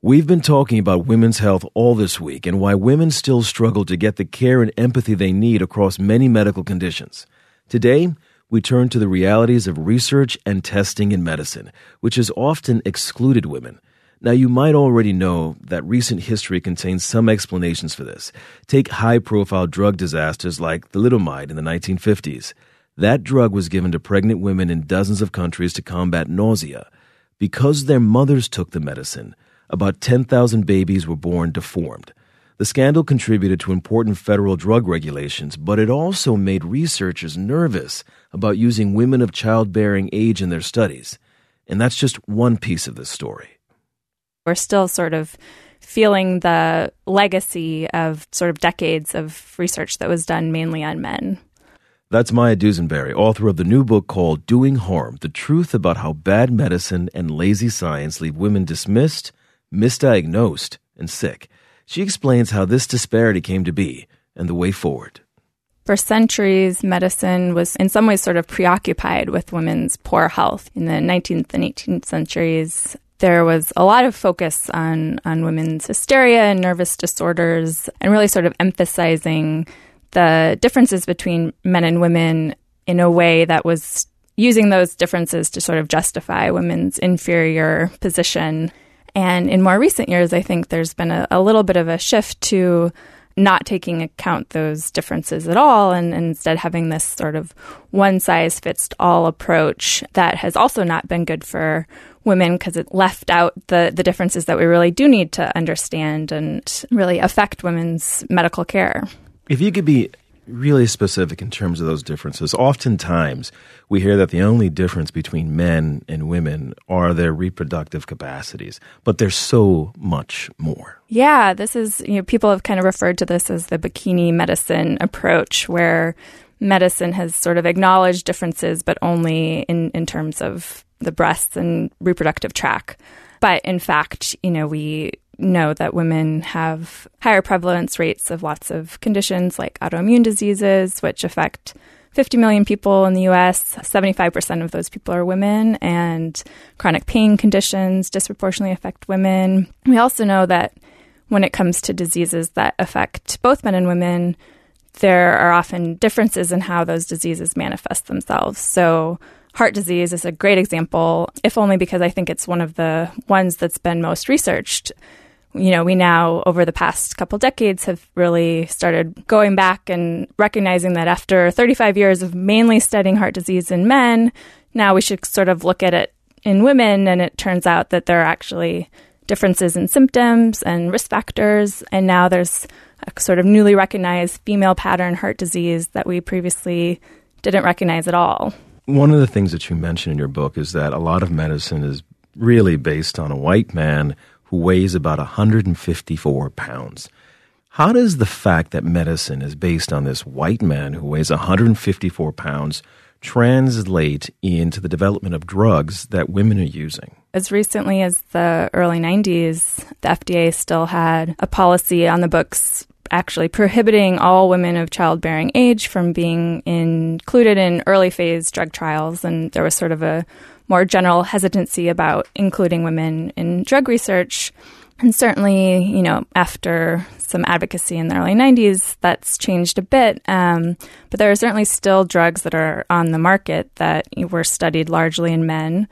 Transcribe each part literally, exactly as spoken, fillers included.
We've been talking about women's health all this week and why women still struggle to get the care and empathy they need across many medical conditions. Today, we turn to the realities of research and testing in medicine, which has often excluded women. Now, you might already know that recent history contains some explanations for this. Take high-profile drug disasters like thalidomide in the nineteen fifties. That drug was given to pregnant women in dozens of countries to combat nausea. Because their mothers took the medicine, about ten thousand babies were born deformed. The scandal contributed to important federal drug regulations, but it also made researchers nervous about using women of childbearing age in their studies. And that's just one piece of this story. We're still sort of feeling the legacy of sort of decades of research that was done mainly on men. That's Maya Dusenberry, author of the new book called Doing Harm, The Truth About How Bad Medicine and Lazy Science Leave Women Dismissed, Misdiagnosed, and Sick. She explains how this disparity came to be and the way forward. For centuries, medicine was in some ways sort of preoccupied with women's poor health. In the nineteenth and eighteenth centuries, there was a lot of focus on, on women's hysteria and nervous disorders, and really sort of emphasizing the differences between men and women in a way that was using those differences to sort of justify women's inferior position. And in more recent years, I think there's been a, a little bit of a shift to not taking account those differences at all, and, and instead having this sort of one-size-fits-all approach that has also not been good for women because it left out the, the differences that we really do need to understand and really affect women's medical care. If you could be really specific in terms of those differences, oftentimes we hear that the only difference between men and women are their reproductive capacities, but there's so much more. Yeah, this is, you know, people have kind of referred to this as the bikini medicine approach, where medicine has sort of acknowledged differences, but only in, in terms of the breasts and reproductive tract. But in fact, you know, we know that women have higher prevalence rates of lots of conditions like autoimmune diseases, which affect fifty million people in the U S. seventy-five percent of those people are women, and chronic pain conditions disproportionately affect women. We also know that when it comes to diseases that affect both men and women, there are often differences in how those diseases manifest themselves. So heart disease is a great example, if only because I think it's one of the ones that's been most researched. You know, we now, over the past couple decades, have really started going back and recognizing that after thirty-five years of mainly studying heart disease in men, now we should sort of look at it in women, and it turns out that there are actually differences in symptoms and risk factors, and now there's a sort of newly recognized female pattern heart disease that we previously didn't recognize at all. One of the things that you mention in your book is that a lot of medicine is really based on a white man who weighs about one hundred fifty-four pounds. How does the fact that medicine is based on this white man who weighs one hundred fifty-four pounds translate into the development of drugs that women are using? As recently as the early nineties, the F D A still had a policy on the books actually prohibiting all women of childbearing age from being included in early phase drug trials. And there was sort of a more general hesitancy about including women in drug research. And certainly, you know, after some advocacy in the early nineties, that's changed a bit. Um, but there are certainly still drugs that are on the market that were studied largely in men.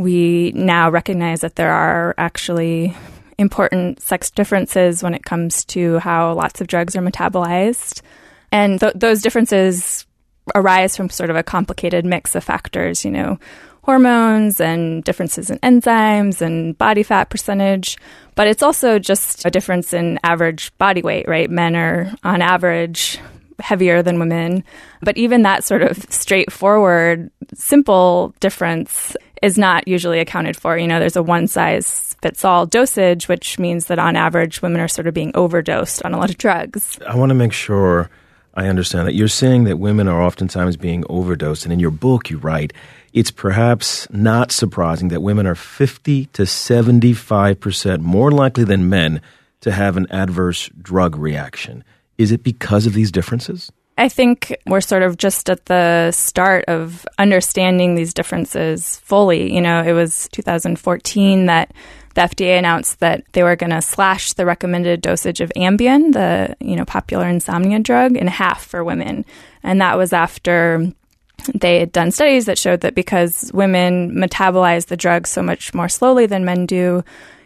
We now recognize that there are actually important sex differences when it comes to how lots of drugs are metabolized. And th- those differences arise from sort of a complicated mix of factors, you know, hormones and differences in enzymes and body fat percentage. But it's also just a difference in average body weight, right? Men are on average heavier than women. But even that sort of straightforward, simple difference is not usually accounted for. You know, there's a one-size-fits-all dosage, which means that on average, women are sort of being overdosed on a lot of drugs. I want to make sure I understand that. You're saying that women are oftentimes being overdosed, and in your book you write, it's perhaps not surprising that women are fifty to seventy-five percent more likely than men to have an adverse drug reaction. Is it because of these differences? I think we're sort of just at the start of understanding these differences fully. You know, it was two thousand fourteen that the F D A announced that they were going to slash the recommended dosage of Ambien, the you know popular insomnia drug, in half for women. And that was after they had done studies that showed that because women metabolize the drug so much more slowly than men do,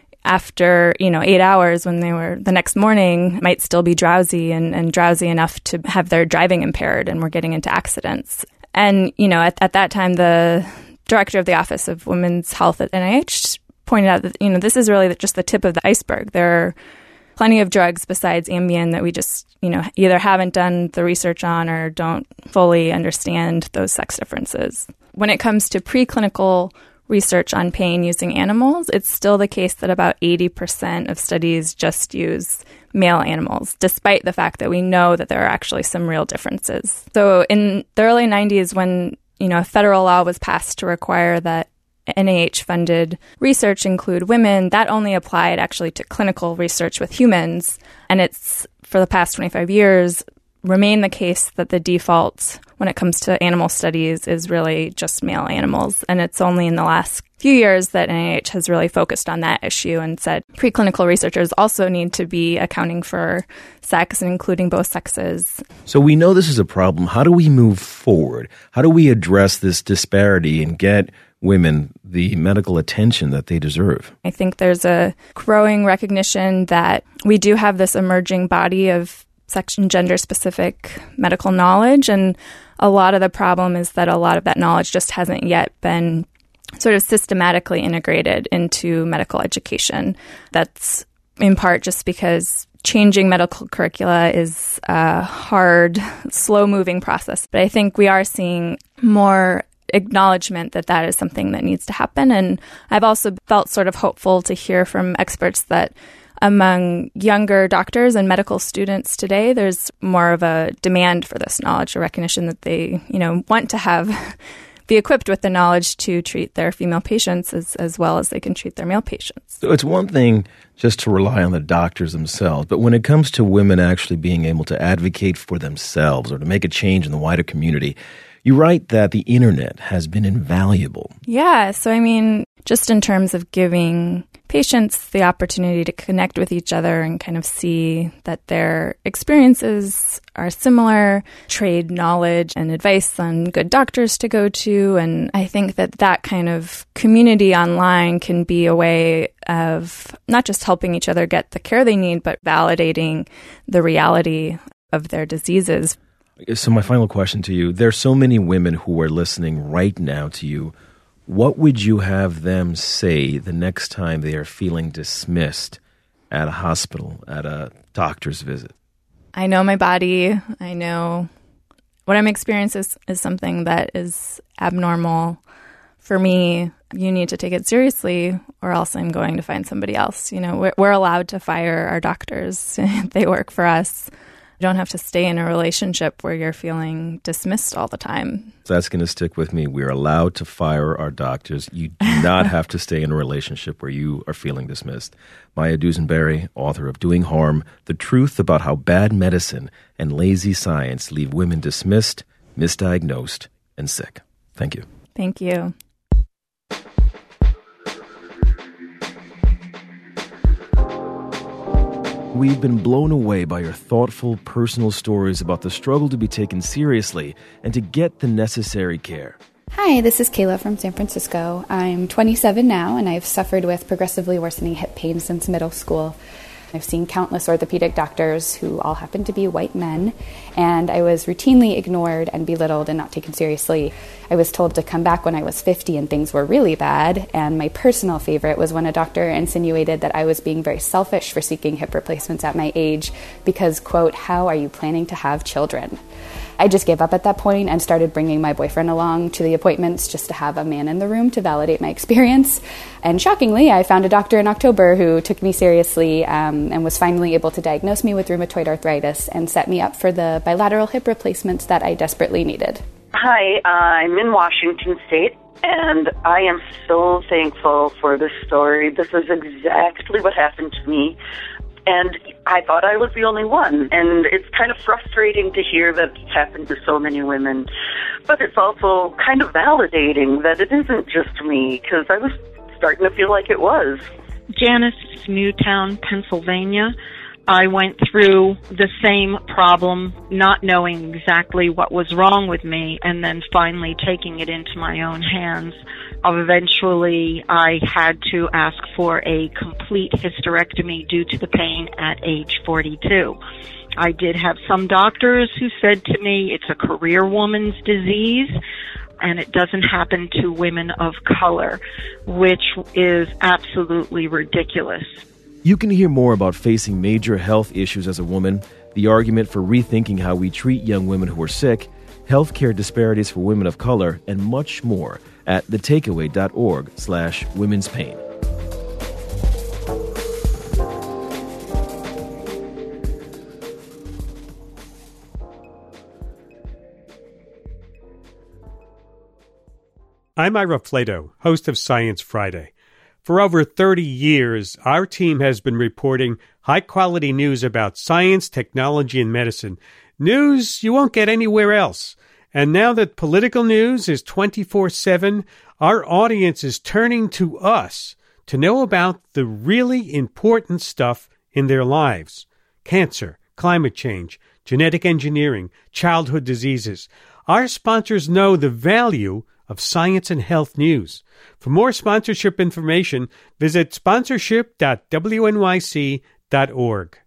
after, you know, eight hours when they were the next morning, might still be drowsy and, and drowsy enough to have their driving impaired and were getting into accidents. And, you know, at, at that time, the director of the Office of Women's Health at N I H pointed out that, you know, this is really just the tip of the iceberg. There are plenty of drugs besides Ambien that we just, you know, either haven't done the research on or don't fully understand those sex differences. When it comes to preclinical research on pain using animals, it's still the case that about eighty percent of studies just use male animals, despite the fact that we know that there are actually some real differences. So in the early nineties, when, you know, a federal law was passed to require that N I H-funded research include women, that only applied actually to clinical research with humans. And it's, for the past twenty-five years, remained the case that the default when it comes to animal studies is really just male animals. And it's only in the last few years that N I H has really focused on that issue and said preclinical researchers also need to be accounting for sex and including both sexes. So we know this is a problem. How do we move forward? How do we address this disparity and get women the medical attention that they deserve? I think there's a growing recognition that we do have this emerging body of sex and gender-specific medical knowledge, and a lot of the problem is that a lot of that knowledge just hasn't yet been sort of systematically integrated into medical education. That's in part just because changing medical curricula is a hard, slow-moving process. But I think we are seeing more acknowledgement that that is something that needs to happen. And I've also felt sort of hopeful to hear from experts that among younger doctors and medical students today, there's more of a demand for this knowledge, a recognition that they, you know, want to have be equipped with the knowledge to treat their female patients as, as well as they can treat their male patients. So it's one thing just to rely on the doctors themselves, but when it comes to women actually being able to advocate for themselves or to make a change in the wider community, you write that the internet has been invaluable. Yeah. So, I mean, just in terms of giving patients the opportunity to connect with each other and kind of see that their experiences are similar, trade knowledge and advice on good doctors to go to. And I think that that kind of community online can be a way of not just helping each other get the care they need, but validating the reality of their diseases. So my final question to you, there's so many women who are listening right now to you. What would you have them say the next time they are feeling dismissed at a hospital, at a doctor's visit? I know my body. I know what I'm experiencing is, is something that is abnormal for me. You need to take it seriously or else I'm going to find somebody else. You know, we're, we're allowed to fire our doctors. They work for us. You don't have to stay in a relationship where you're feeling dismissed all the time. That's going to stick with me. We're allowed to fire our doctors. You do not have to stay in a relationship where you are feeling dismissed. Maya Dusenberry, author of Doing Harm, The Truth About How Bad Medicine and Lazy Science Leave Women Dismissed, Misdiagnosed, and Sick. Thank you. Thank you. We've been blown away by your thoughtful, personal stories about the struggle to be taken seriously and to get the necessary care. Hi, this is Kayla from San Francisco. I'm twenty-seven now, and I've suffered with progressively worsening hip pain since middle school. I've seen countless orthopedic doctors who all happen to be white men, and I was routinely ignored and belittled and not taken seriously. I was told to come back when I was fifty and things were really bad, and my personal favorite was when a doctor insinuated that I was being very selfish for seeking hip replacements at my age because, quote, how are you planning to have children? I just gave up at that point and started bringing my boyfriend along to the appointments just to have a man in the room to validate my experience. And shockingly, I found a doctor in October who took me seriously um, and was finally able to diagnose me with rheumatoid arthritis and set me up for the bilateral hip replacements that I desperately needed. Hi, uh, I'm in Washington State, and I am so thankful for this story. This is exactly what happened to me. And I thought I was the only one. And it's kind of frustrating to hear that it's happened to so many women. But it's also kind of validating that it isn't just me, because I was starting to feel like it was. Janice, Newtown, Pennsylvania. I went through the same problem, not knowing exactly what was wrong with me, and then finally taking it into my own hands. Eventually, I had to ask for a complete hysterectomy due to the pain at age forty-two. I did have some doctors who said to me, it's a career woman's disease, and it doesn't happen to women of color, which is absolutely ridiculous. You can hear more about facing major health issues as a woman, the argument for rethinking how we treat young women who are sick, healthcare disparities for women of color, and much more at thetakeaway.org slash women's pain. I'm Ira Flato, host of Science Friday. For over thirty years, our team has been reporting high-quality news about science, technology, and medicine. News you won't get anywhere else. And now that political news is twenty-four seven, our audience is turning to us to know about the really important stuff in their lives. Cancer, climate change, genetic engineering, childhood diseases. Our sponsors know the value of science and health news. For more sponsorship information, visit sponsorship dot w n y c dot org.